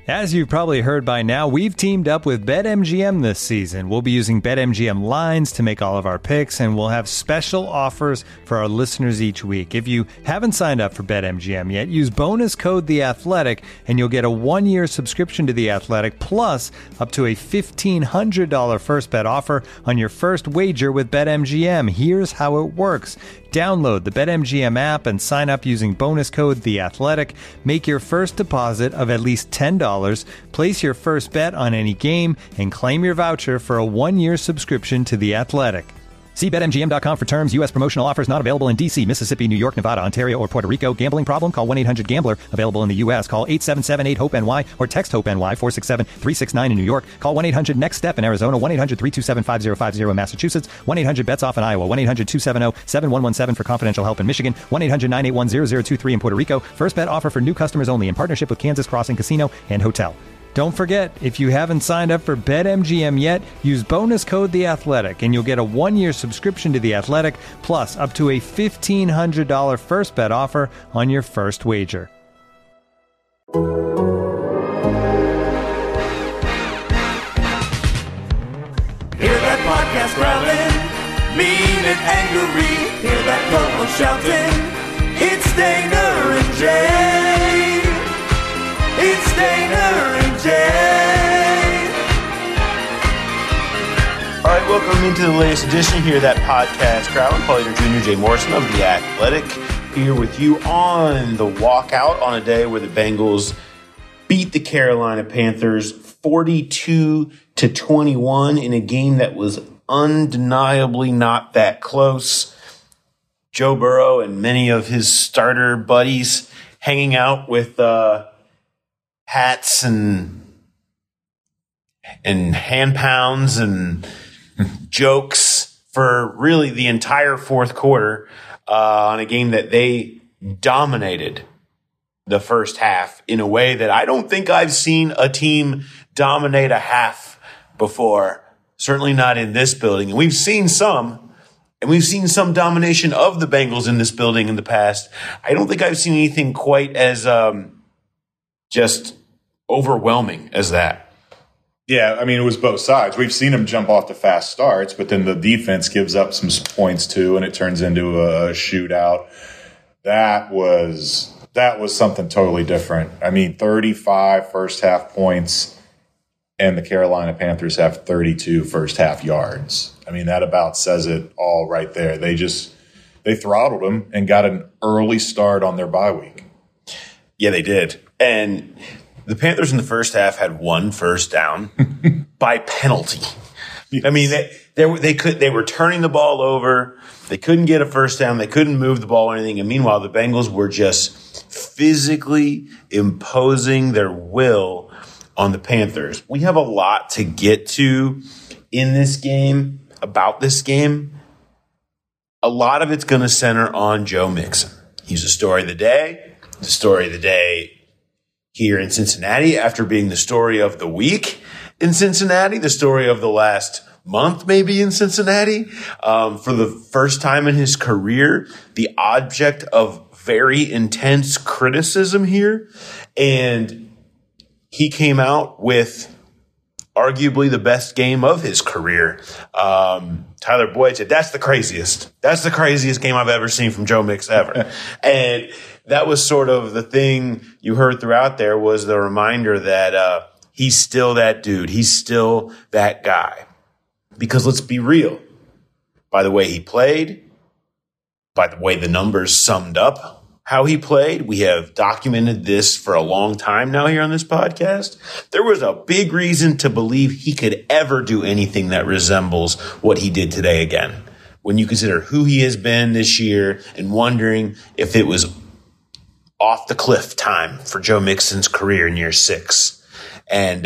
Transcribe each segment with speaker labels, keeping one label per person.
Speaker 1: As you've probably heard by now, we've teamed up with BetMGM this season. We'll be using BetMGM lines to make all of our picks, and we'll have special offers for our listeners each week. If you haven't signed up for BetMGM yet, use bonus code The Athletic, and you'll get a 1-year subscription to The Athletic, plus up to a $1,500 first bet offer on your first wager with BetMGM. Here's how it works. Download the BetMGM app and sign up using bonus code The Athletic. Make your first deposit of at least $10. Place your first bet on any game and claim your voucher for a 1-year subscription to The Athletic. See BetMGM.com for terms. U.S. promotional offers not available in D.C., Mississippi, New York, Nevada, Ontario, or Puerto Rico. Gambling problem? Call 1-800-GAMBLER. Available in the U.S. Call 877-8-HOPE-NY or text HOPE-NY 467-369 in New York. Call 1-800-NEXT-STEP in Arizona. 1-800-327-5050 in Massachusetts. 1-800-BETS-OFF in Iowa. 1-800-270-7117 for confidential help in Michigan. 1-800-981-0023 in Puerto Rico. First bet offer for new customers only in partnership with Kansas Crossing Casino and Hotel. Don't forget, if you haven't signed up for BetMGM yet, use bonus code The Athletic, and you'll get a 1-year subscription to The Athletic, plus up to a $1,500 first bet offer on your first wager.
Speaker 2: Hear that podcast growling, mean and angry. Hear that co-host shouting, it's Daner and Jay. It's Daner and Jay.
Speaker 3: All right, welcome into the latest edition here of that podcast crowd. Paul Dehner Jr., Jay Morrison of The Athletic, here with you on the walkout on a day where the Bengals beat the Carolina Panthers 42-21 in a game that was undeniably not that close. Joe Burrow and many of his starter buddies hanging out with hats and hand pounds and jokes for really the entire fourth quarter on a game that they dominated the first half in a way that I don't think I've seen a team dominate a half before, certainly not in this building. And we've seen some domination of the Bengals in this building in the past. I don't think I've seen anything quite as just overwhelming as that.
Speaker 4: Yeah, I mean, it was both sides. We've seen them jump off to fast starts, but then the defense gives up some points too, and it turns into a shootout. That was something totally different. I mean, 35 first half points, and the Carolina Panthers have 32 first half yards. I mean, that about says it all right there. They throttled them and got an early start on their bye week.
Speaker 3: Yeah, they did. And the Panthers in the first half had 1 first down by penalty. I mean, they were turning the ball over. They couldn't get a first down. They couldn't move the ball or anything. And meanwhile, the Bengals were just physically imposing their will on the Panthers. We have a lot to get to in this game, about this game. A lot of it's going to center on Joe Mixon. He's the story of the day. The story of the day here in Cincinnati after being the story of the week in Cincinnati, the story of the last month maybe in Cincinnati. For the first time in his career, the object of very intense criticism here. And he came out with arguably the best game of his career. Tyler Boyd said, that's the craziest game I've ever seen from Joe Mixon ever. And that was sort of the thing you heard throughout there, was the reminder that he's still that dude. He's still that guy. Because let's be real, by the way he played, by the way the numbers summed up how he played, we have documented this for a long time now here on this podcast. There was a big reason to believe he could ever do anything that resembles what he did today again. When you consider who he has been this year and wondering if it was off the cliff time for Joe Mixon's career in year 6. And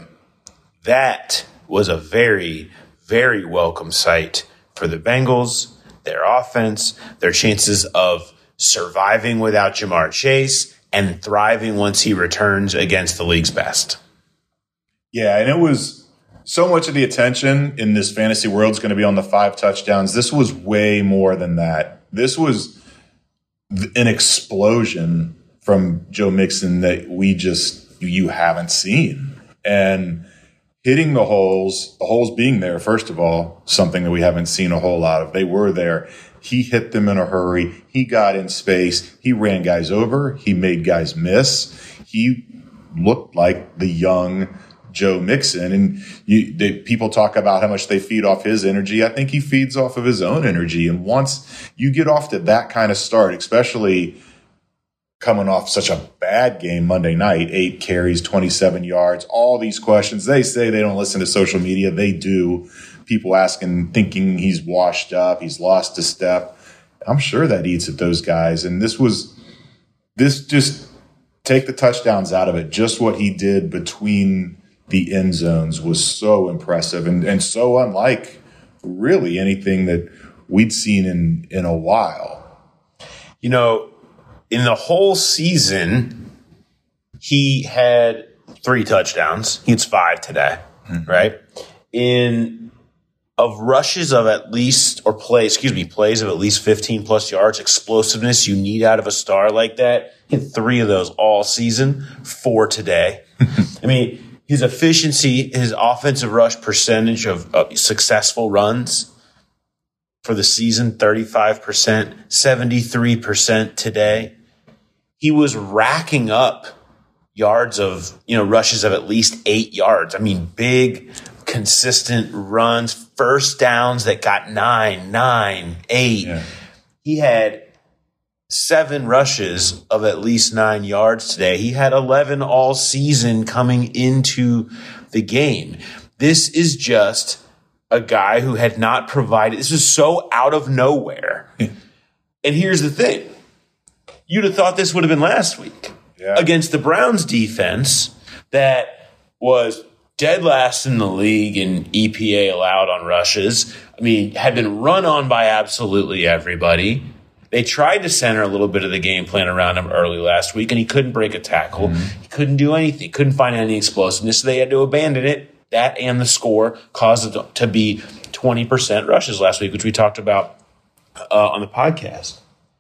Speaker 3: that was a very, very welcome sight for the Bengals, their offense, their chances of surviving without Jamar Chase and thriving once he returns against the league's best.
Speaker 4: Yeah, and it was so much of the attention in this fantasy world is going to be on the 5 touchdowns. This was way more than that. This was an explosion from Joe Mixon that we just you haven't seen. And hitting the holes being there, first of all, something that we haven't seen a whole lot of. They were there. He hit them in a hurry. He got in space. He ran guys over. He made guys miss. He looked like the young Joe Mixon. And people talk about how much they feed off his energy. I think he feeds off of his own energy. And once you get off to that kind of start, especially coming off such a bad game Monday night, 8 carries, 27 yards, all these questions. They say they don't listen to social media. They do. People asking, thinking he's washed up, he's lost a step. I'm sure that eats at those guys. And this just take the touchdowns out of it. Just what he did between the end zones was so impressive and so unlike really anything that we'd seen in a while.
Speaker 3: You know, in the whole season, he had 3 touchdowns. He has 5 today, right? Of rushes of at least, or plays of at least 15 plus yards, explosiveness you need out of a star like that. He had 3 of those all season, 4 today. I mean, his efficiency, his offensive rush percentage of successful runs for the season, 35%, 73% today. He was racking up yards of, rushes of at least 8 yards. I mean, big, consistent runs, first downs that got 9, 8. Yeah. He had 7 rushes of at least 9 yards today. He had 11 all season coming into the game. This is just a guy who had not provided. This was so out of nowhere. And here's the thing. You'd have thought this would have been last week against the Browns defense that was dead last in the league in EPA allowed on rushes. I mean, had been run on by absolutely everybody. They tried to center a little bit of the game plan around him early last week, and he couldn't break a tackle. He couldn't do anything. Couldn't find any explosiveness, so they had to abandon it. That and the score caused it to be 20% rushes last week, which we talked about on the podcast.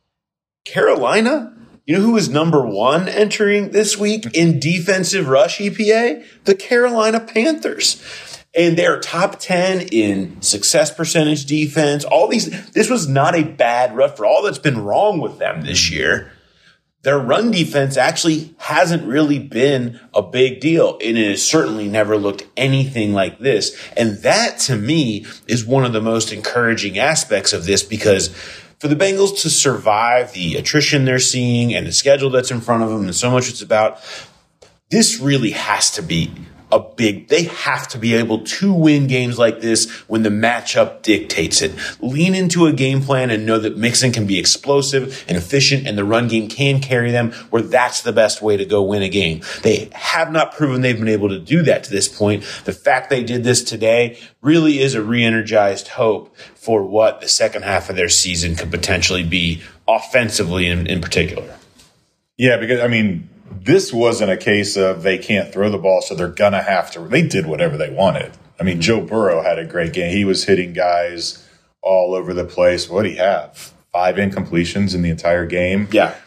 Speaker 3: Carolina, you know who was number 1 entering this week in defensive rush EPA? The Carolina Panthers. And they're top 10 in success percentage defense. This was not a bad rush for all that's been wrong with them this year. Their run defense actually hasn't really been a big deal. And it has certainly never looked anything like this. And that, to me, is one of the most encouraging aspects of this, because for the Bengals to survive the attrition they're seeing and the schedule that's in front of them and so much it's about, this really has to be they have to be able to win games like this when the matchup dictates it. Lean into a game plan and know that Mixon can be explosive and efficient and the run game can carry them, where that's the best way to go win a game. They have not proven they've been able to do that to this point. The fact they did this today really is a re-energized hope for what the second half of their season could potentially be offensively in particular.
Speaker 4: Yeah, because, I mean, this wasn't a case of they can't throw the ball, so they're going to have to. They did whatever they wanted. I mean, Joe Burrow had a great game. He was hitting guys all over the place. What did he have? 5 incompletions in the entire game?
Speaker 3: Yeah.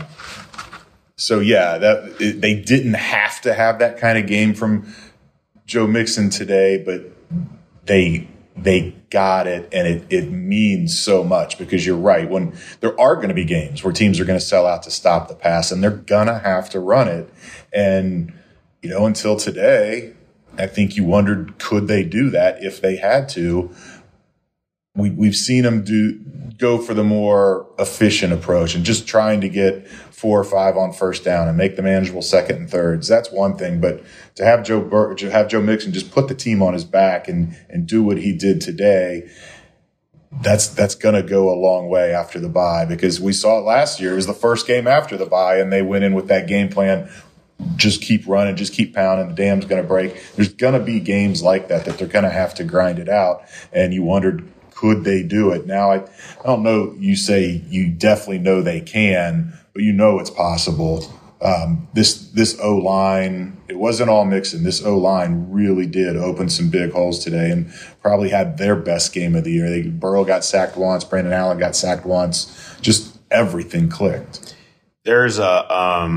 Speaker 4: They didn't have to have that kind of game from Joe Mixon today, but they got it, and it means so much, because you're right. When there are going to be games where teams are going to sell out to stop the pass, and they're going to have to run it. And, until today, I think you wondered, could they do that if they had to? We've seen them go for the more efficient approach and just trying to get 4 or 5 on first down and make the manageable second and thirds. That's one thing, but to have Joe Mixon just put the team on his back and do what he did today, that's going to go a long way after the bye, because we saw it last year. It was the first game after the bye, and they went in with that game plan. Just keep running, just keep pounding. The dam's going to break. There's going to be games like that they're going to have to grind it out. And you wondered, could they do it? Now, I don't know. You say you definitely know they can, but it's possible. This O-line, it wasn't all Mixon. This O-line really did open some big holes today and probably had their best game of the year. Burrow got sacked once. Brandon Allen got sacked once. Just everything clicked.
Speaker 3: There's a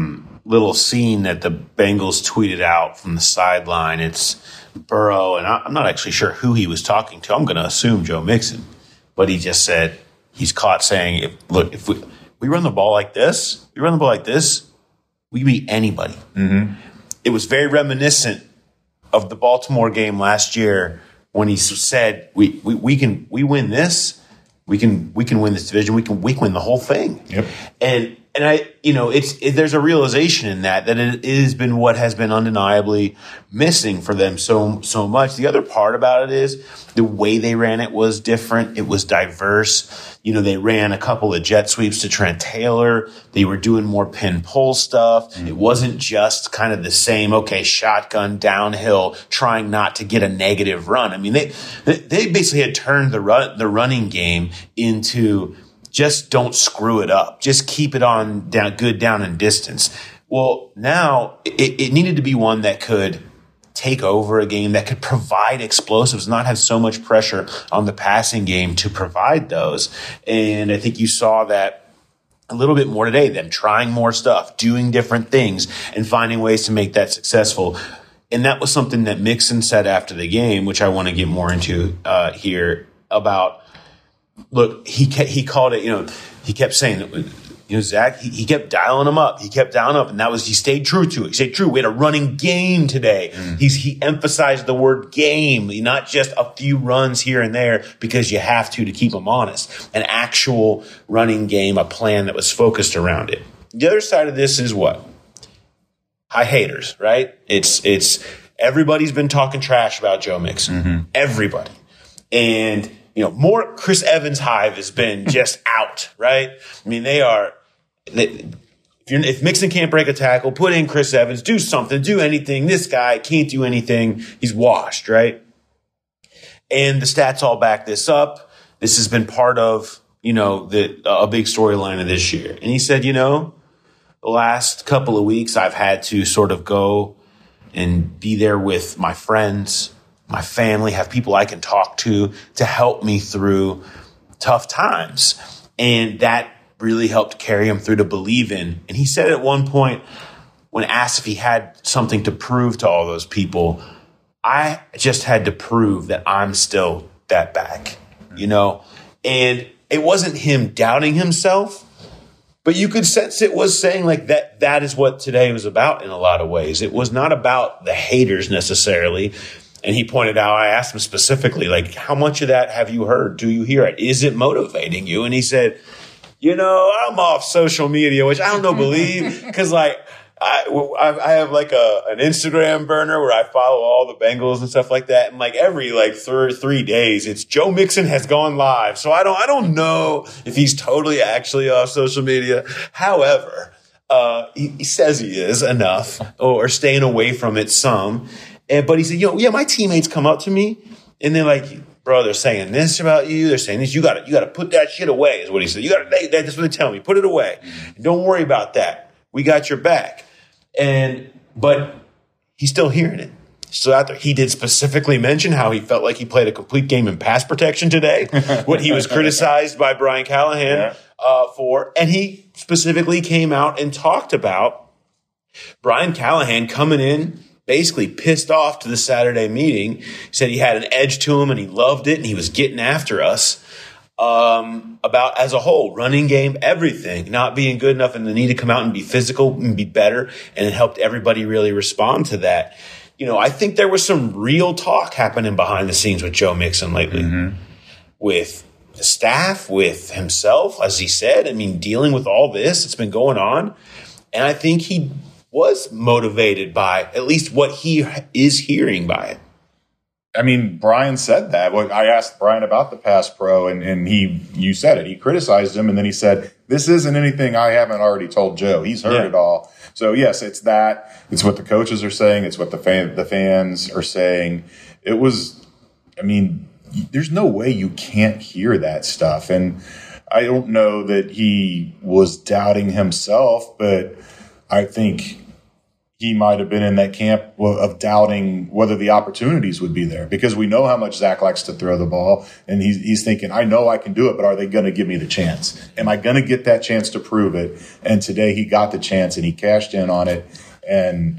Speaker 3: little scene that the Bengals tweeted out from the sideline. It's Burrow, and I'm not actually sure who he was talking to. I'm going to assume Joe Mixon, but he just said he's caught saying, if we run the ball like this, we beat anybody. Mm-hmm. It was very reminiscent of the Baltimore game last year when he said, we win this, we can win this division, we can win the whole thing.
Speaker 4: Yep.
Speaker 3: And I, there's a realization in that it has been what has been undeniably missing for them so much. The other part about it is the way they ran it was different. It was diverse. They ran a couple of jet sweeps to Trent Taylor. They were doing more pin pull stuff. Mm-hmm. It wasn't just kind of the same, shotgun downhill, trying not to get a negative run. I mean, they basically had turned the running game into just don't screw it up. Just keep it on down and distance. Well, now it needed to be one that could take over a game, that could provide explosives, not have so much pressure on the passing game to provide those. And I think you saw that a little bit more today, them trying more stuff, doing different things, and finding ways to make that successful. And that was something that Mixon said after the game, which I want to get more into here about. Look, he called it, he kept saying that, Zach, he kept dialing him up. He kept dialing up, and he stayed true to it. He stayed true. We had a running game today. He emphasized the word game, not just a few runs here and there because you have to keep them honest. An actual running game, a plan that was focused around it. The other side of this is what? High haters, right? It's everybody's been talking trash about Joe Mixon. Mm-hmm. Everybody. And more Chris Evans hive has been just out, right? I mean, if Mixon can't break a tackle, put in Chris Evans, do something, do anything. This guy can't do anything. He's washed, right? And the stats all back this up. This has been part of, a big storyline of this year. And he said, the last couple of weeks I've had to sort of go and be there with my friends, my family, have people I can talk to help me through tough times. And that really helped carry him through to believe in. And he said at one point, when asked if he had something to prove to all those people, I just had to prove that I'm still that back, And it wasn't him doubting himself, but you could sense it was saying like that is what today was about in a lot of ways. It was not about the haters necessarily. And he pointed out, I asked him specifically, how much of that have you heard? Do you hear it? Is it motivating you? And he said, I'm off social media, which I don't know, believe, because I have an Instagram burner where I follow all the Bengals and stuff like that. And every 3 days, it's Joe Mixon has gone live. So I don't know if he's totally actually off social media. However, he says he is enough or staying away from it some. But he said, my teammates come up to me and they're like, bro, they're saying this about you. They're saying this. You got to put that shit away is what he said. That's what they tell me. Put it away. Don't worry about that. We got your back. But he's still hearing it. So out there, he did specifically mention how he felt like he played a complete game in pass protection today, what he was criticized by Brian Callahan for. And he specifically came out and talked about Brian Callahan coming in basically pissed off to the Saturday meeting. He said he had an edge to him and he loved it and he was getting after us about as a whole, running game, everything, not being good enough and the need to come out and be physical and be better. And it helped everybody really respond to that. I think there was some real talk happening behind the scenes with Joe Mixon lately, with the staff, with himself, as he said. I mean, dealing with all this, it's been going on. And I think he was motivated by at least what he is hearing by it.
Speaker 4: I mean, Brian said that. I asked Brian about the pass pro, and you said it. He criticized him, and then he said, this isn't anything I haven't already told Joe. He's heard it all. So, yes, it's that. It's what the coaches are saying. It's what the fans are saying. It was, there's no way you can't hear that stuff. And I don't know that he was doubting himself, but I think he might have been in that camp of doubting whether the opportunities would be there, because we know how much Zach likes to throw the ball, and he's thinking, I know I can do it, but are they going to give me the chance? Am I going to get that chance to prove it? And today he got the chance and he cashed in on it. And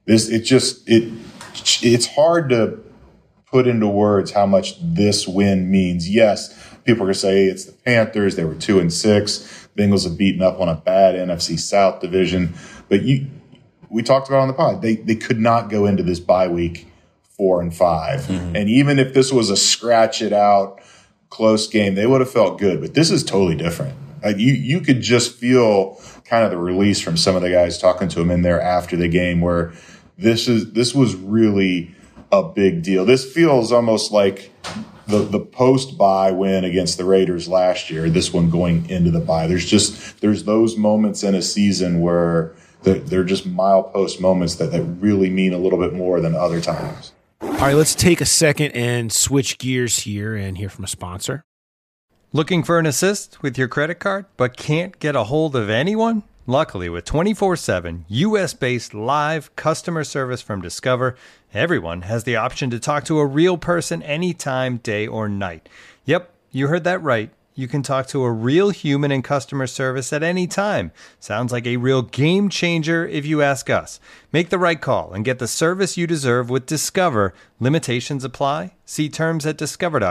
Speaker 4: it's hard to put into words how much this win means. Yes, people are going to say it's the Panthers. They were 2-6. Bengals have beaten up on a bad NFC South division, but we talked about it on the pod. They could not go into this bye week 4-5. Mm-hmm. And even if this was a scratch it out close game, they would have felt good. But this is totally different. Like you could just feel kind of the release from some of the guys talking to him in there after the game, where this was really a big deal. This feels almost like the post bye win against the Raiders last year. This one going into the bye. There's those moments in a season where they're just milepost moments that really mean a little bit more than other times.
Speaker 5: All right, let's take a second and switch gears here and hear from a sponsor.
Speaker 1: Looking for an assist with your credit card, but can't get a hold of anyone? Luckily, with 24/7 U.S.-based live customer service from Discover, everyone has the option to talk to a real person anytime, day or night. Yep, you heard that right. You can talk to a real human in customer service at any time. Sounds like a real game changer if you ask us. Make the right call and get the service you deserve with Discover. Limitations apply. See terms at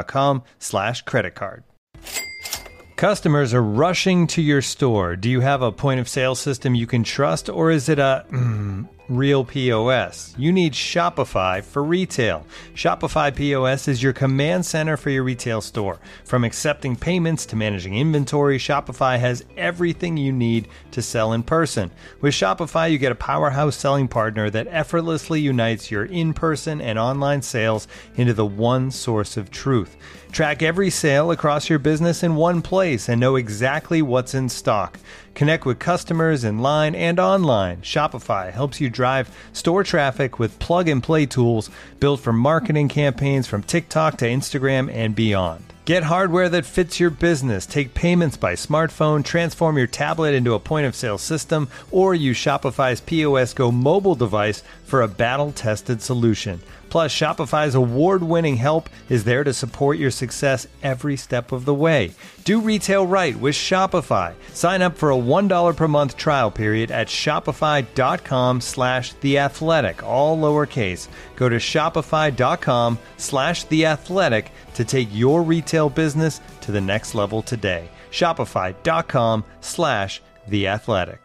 Speaker 1: discover.com/creditcard. Customers are rushing to your store. Do you have a point of sale system you can trust, or is it a real POS? You need Shopify for retail. Shopify POS is your command center for your retail store. From accepting payments to managing inventory, Shopify has everything you need to sell in person. With Shopify, you get a powerhouse selling partner that effortlessly unites your in-person and online sales into the one source of truth. Track every sale across your business in one place and know exactly what's in stock. Connect with customers in line and online. Shopify helps you drive store traffic with plug-and-play tools built for marketing campaigns from TikTok to Instagram and beyond. Get hardware that fits your business. Take payments by smartphone, transform your tablet into a point-of-sale system, or use Shopify's POS Go mobile device for a battle-tested solution. Plus, Shopify's award-winning help is there to support your success every step of the way. Do retail right with Shopify. Sign up for a $1 per month trial period at shopify.com/theathletic, all lowercase. Go to shopify.com/theathletic to take your retail business to the next level today. Shopify.com/theathletic.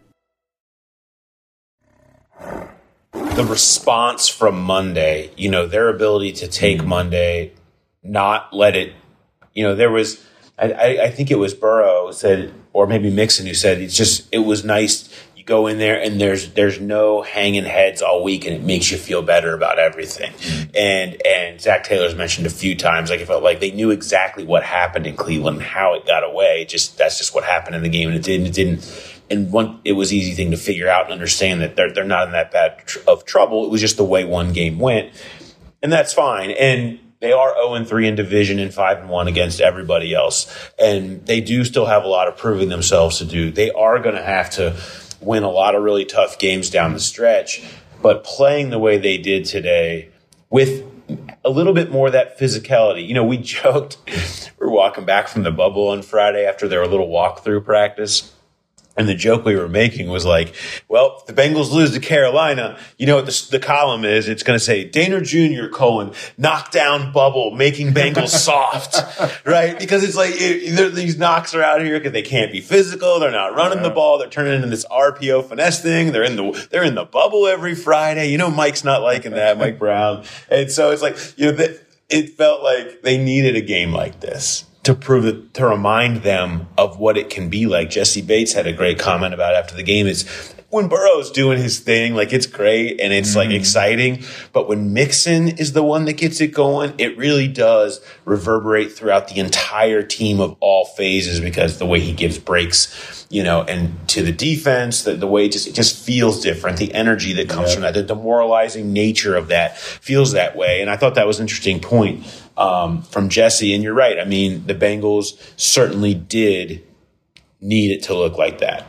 Speaker 3: The response from Monday, their ability to take Monday, not let it, there was, I think it was Burrow said, or maybe Mixon who said, it was nice. You go in there and there's no hanging heads all week, and it makes you feel better about everything. And Zach Taylor's mentioned a few times, like it felt like they knew exactly what happened in Cleveland and how it got away. That's just what happened in the game, and it didn't. And it was easy thing to figure out and understand that they're not in that bad of trouble. It was just the way one game went, and that's fine. And they are 0-3 in division and 5-1 against everybody else, and they do still have a lot of proving themselves to do. They are going to have to win a lot of really tough games down the stretch, but playing the way they did today with a little bit more of that physicality. We joked we were walking back from the bubble on Friday after their little walkthrough practice. And the joke we were making was like, well, if the Bengals lose to Carolina, you know what the column is? It's going to say, Dana Jr., knockdown bubble, making Bengals soft, right? Because it's like these knocks are out here because they can't be physical. They're not running the ball. They're turning into this RPO finesse thing. They're in the bubble every Friday. Mike's not liking that, Mike Brown. And so it's like, it felt like they needed a game like this to remind them of what it can be like. Jesse Bates had a great comment about after the game is when Burrow's doing his thing, like it's great and it's like exciting. But when Mixon is the one that gets it going, it really does reverberate throughout the entire team of all phases, because the way he gives breaks, and to the defense, the way it just feels different. The energy that comes from that, the demoralizing nature of that feels that way. And I thought that was an interesting point from Jesse. And you're right. I mean, the Bengals certainly did need it to look like that.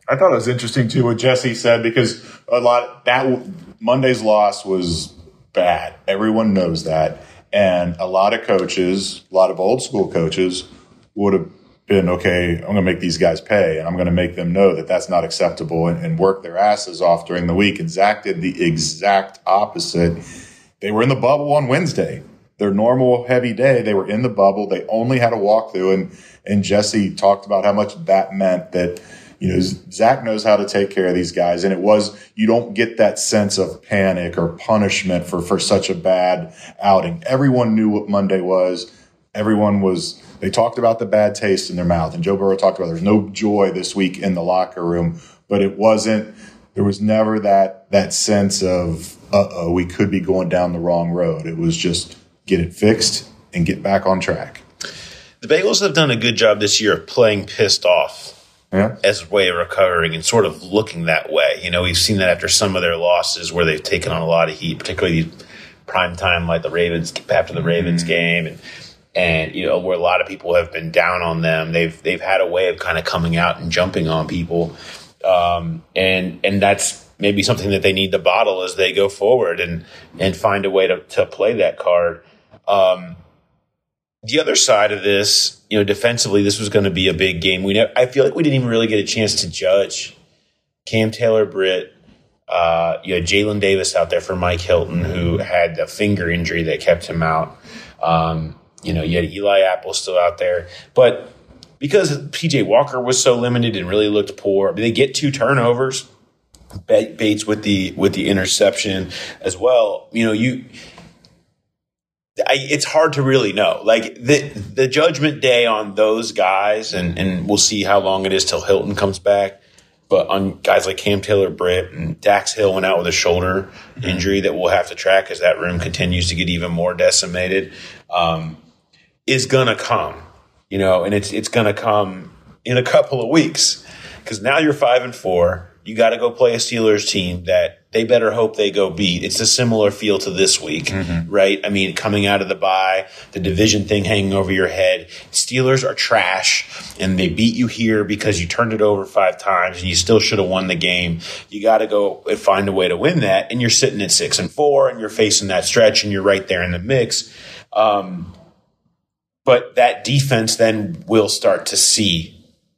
Speaker 4: I thought it was interesting too what Jesse said, because Monday's loss was bad. Everyone knows that. And a lot of coaches, a lot of old school coaches would have been, okay, I'm going to make these guys pay, and I'm going to make them know that that's not acceptable, and work their asses off during the week. And Zach did the exact opposite. They were in the bubble on Wednesday. Their normal heavy day, they were in the bubble. They only had a walkthrough, and Jesse talked about how much that meant that, Zach knows how to take care of these guys. And you don't get that sense of panic or punishment for such a bad outing. Everyone knew what Monday was. They talked about the bad taste in their mouth. And Joe Burrow talked about there's no joy this week in the locker room, but there was never that sense of, we could be going down the wrong road. It was just get it fixed and get back on track.
Speaker 3: The Bengals have done a good job this year of playing pissed off. Yeah. As a way of recovering and sort of looking that way. We've seen that after some of their losses where they've taken on a lot of heat, particularly prime time like the Ravens, after the Ravens game, and where a lot of people have been down on them. They've had a way of kind of coming out and jumping on people, and that's maybe something that they need to bottle as they go forward and find a way to play that card. The other side of this, defensively, this was going to be a big game. I feel like we didn't even really get a chance to judge Cam Taylor-Britt. You had Jalen Davis out there for Mike Hilton, who had a finger injury that kept him out. You had Eli Apple still out there. But because P.J. Walker was so limited and really looked poor, they get 2 turnovers. Bates with the interception as well. It's hard to really know. Like the judgment day on those guys, and we'll see how long it is till Hilton comes back. But on guys like Cam Taylor-Britt and Dax Hill went out with a shoulder injury that we'll have to track as that room continues to get even more decimated, is going to come, and it's going to come in a couple of weeks, because now you're 5-4. You got to go play a Steelers team that they better hope they go beat. It's a similar feel to this week, right? I mean, coming out of the bye, the division thing hanging over your head. Steelers are trash, and they beat you here because you turned it over 5 times, and you still should have won the game. You got to go and find a way to win that, and you're sitting at 6-4, and you're facing that stretch, and you're right there in the mix. But that defense then will start to see,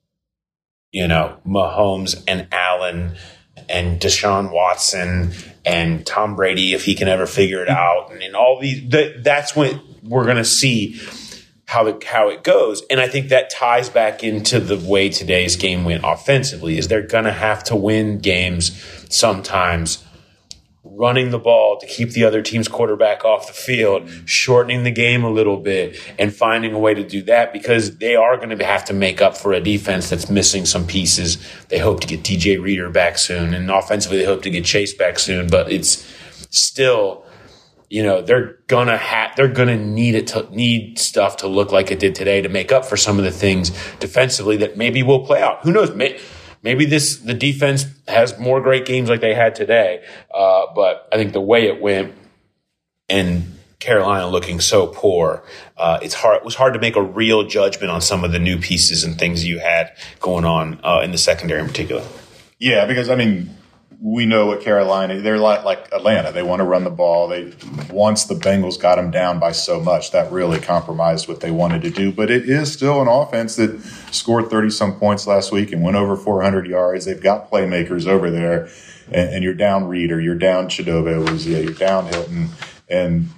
Speaker 3: Mahomes and Allen and Deshaun Watson and Tom Brady, if he can ever figure it out. And all these, that's when we're going to see how it goes. And I think that ties back into the way today's game went offensively, is they're going to have to win games sometimes running the ball to keep the other team's quarterback off the field, shortening the game a little bit, and finding a way to do that, because they are going to have to make up for a defense that's missing some pieces. They hope to get DJ Reader back soon, and offensively they hope to get Chase back soon, but it's still, they're gonna need stuff to look like it did today to make up for some of the things defensively that maybe will play out. Who knows? Maybe the defense has more great games like they had today, but I think the way it went and Carolina looking so poor, it was hard to make a real judgment on some of the new pieces and things you had going on in the secondary in particular.
Speaker 4: Yeah, because we know what Carolina, they're like Atlanta. They want to run the ball. Once the Bengals got them down by so much, that really compromised what they wanted to do. But it is still an offense that scored 30-some points last week and went over 400 yards. They've got playmakers over there. And you're down Reader, you're down Chidobe, you're down Hilton. And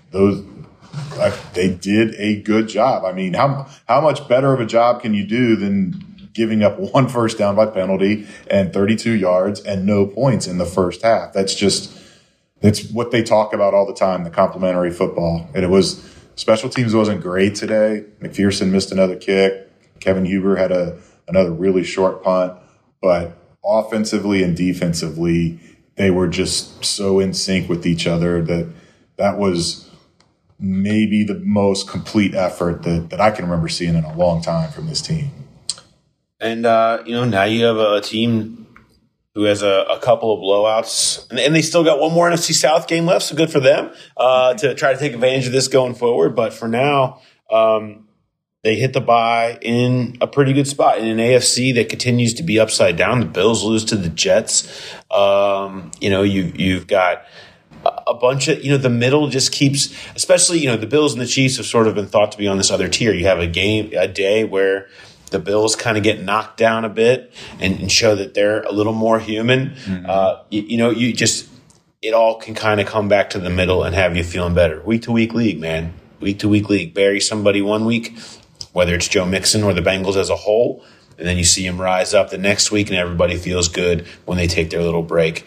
Speaker 4: they did a good job. I mean, how much better of a job can you do than giving up 1 first down by penalty and 32 yards and no points in the first half? It's what they talk about all the time, the complementary football. And special teams wasn't great today. McPherson missed another kick. Kevin Huber had another really short punt, but offensively and defensively, they were just so in sync with each other that was maybe the most complete effort that I can remember seeing in a long time from this team.
Speaker 3: And, now you have a team who has a couple of blowouts, and they still got one more NFC South game left, so good for them to try to take advantage of this going forward. But for now, they hit the bye in a pretty good spot. In an AFC that continues to be upside down, the Bills lose to the Jets. You've got a bunch of, the middle just keeps, especially, the Bills and the Chiefs have sort of been thought to be on this other tier. You have a day where the Bills kind of get knocked down a bit and show that they're a little more human. Mm-hmm. It all can kind of come back to the middle and have you feeling better. Week to week league, man. Week to week league. Bury somebody one week, whether it's Joe Mixon or the Bengals as a whole, and then you see him rise up the next week and everybody feels good when they take their little break.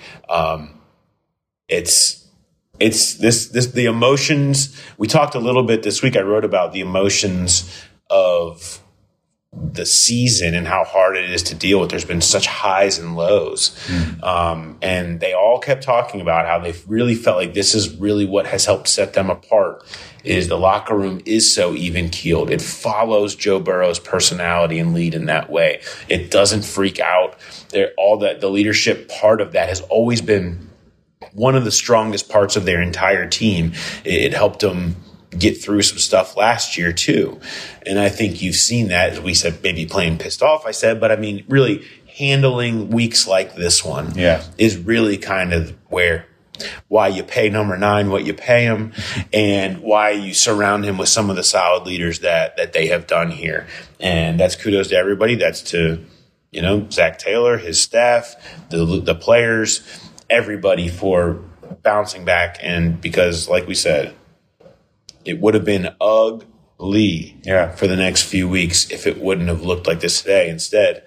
Speaker 3: It's the emotions. We talked a little bit this week. I wrote about the emotions of the season and how hard it is to deal with. There's been such highs and lows. And they all kept talking about how they really felt like this is really what has helped set them apart, is the locker room is so even keeled. It follows Joe Burrow's personality and lead in that way. It doesn't freak out. The leadership part of that has always been one of the strongest parts of their entire team. It helped them get through some stuff last year too. And I think you've seen that, as we said, maybe playing pissed off, but I mean, really handling weeks like this one is really kind of why you pay number 9 what you pay him, and why you surround him with some of the solid leaders that they have done here. And that's kudos to everybody. That's to, Zach Taylor, his staff, the players, everybody for bouncing back. And because, like we said, it would have been ugly for the next few weeks if it wouldn't have looked like this today. Instead,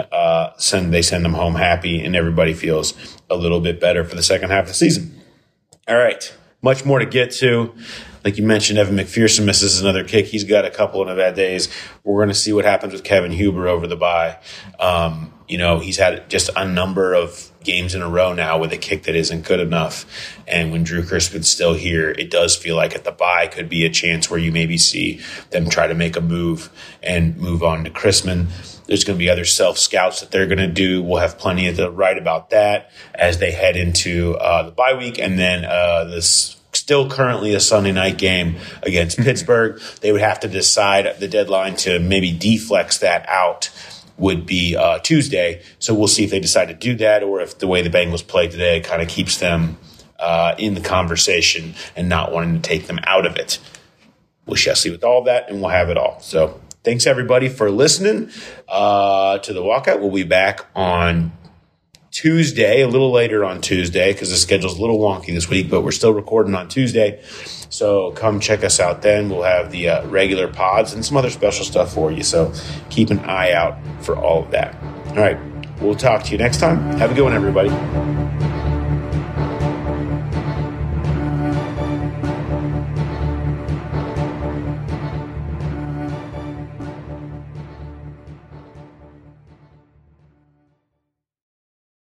Speaker 3: they send them home happy, and everybody feels a little bit better for the second half of the season. All right, much more to get to. Like you mentioned, Evan McPherson misses another kick. He's got a couple of bad days. We're going to see what happens with Kevin Huber over the bye. He's had just a number of games in a row now with a kick that isn't good enough. And when Drew Crispin's still here, it does feel like at the bye could be a chance where you maybe see them try to make a move and move on to Crispin. There's going to be other self-scouts that they're going to do. We'll have plenty to write about that as they head into the bye week. And then this still currently a Sunday night game against Pittsburgh. They would have to decide the deadline to maybe deflex that out would be Tuesday. So we'll see if they decide to do that, or if the way the Bengals play today kind of keeps them in the conversation and not wanting to take them out of it. We shall see with all of that, and we'll have it all. So thanks, everybody, for listening to The Walkout. We'll be back on Tuesday, a little later on Tuesday, because the schedule's a little wonky this week, but we're still recording on Tuesday. So come check us out then. We'll have the regular pods and some other special stuff for you. So keep an eye out for all of that. All right. We'll talk to you next time. Have a good one, everybody.